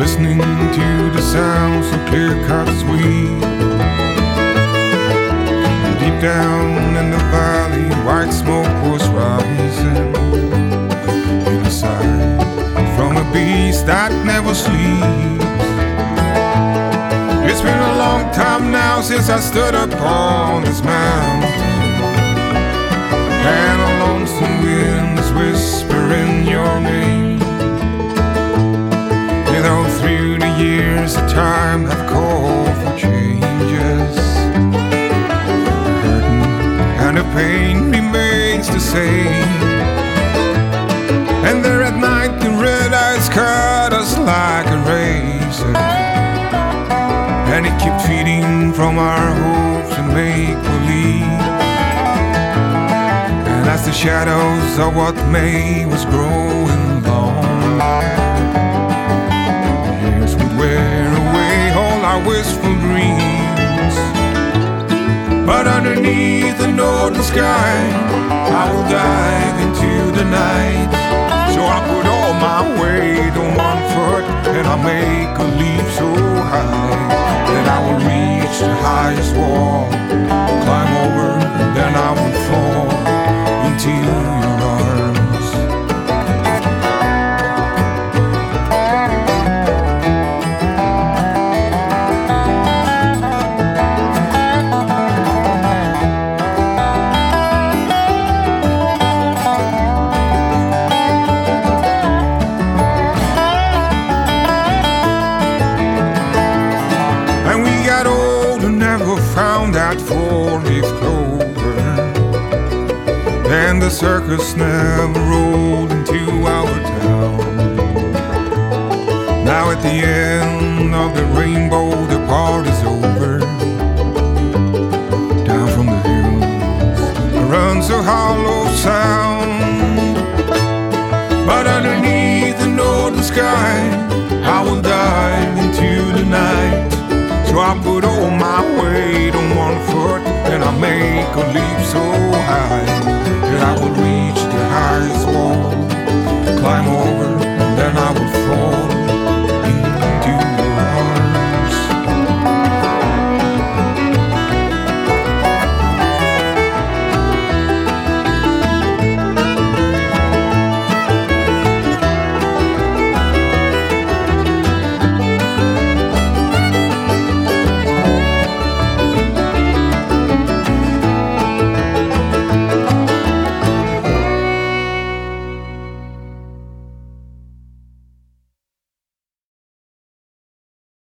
listening to the sounds so clear cut sweet. And deep down in the valley, white smoke was rising in a sight from a beast that never sleeps. It's been a long time now since I stood upon this mountain, and a lonesome wind is whispering your name. You know, through the years the time have called for changes. The burden and the pain remains the same. And there at night the red eyes cut us like a razor, and it kept feeding from our hopes and make-believe. And as the shadows of what May was growing long, the years would wear away all our wistful dreams. But underneath the northern sky, I will dive into the night. So I put all my weight on one foot, and I make a leap so high that I will reach the highest wall, climb over, and then I will fall into your arms. Four-leaf clover, and the circus never rolled into our town. Now at the end of the rainbow, the party's over. Down from the hills runs a hollow sound, but underneath the northern sky, I will dive into the night. So I put all my weight on one foot, and I make a leap so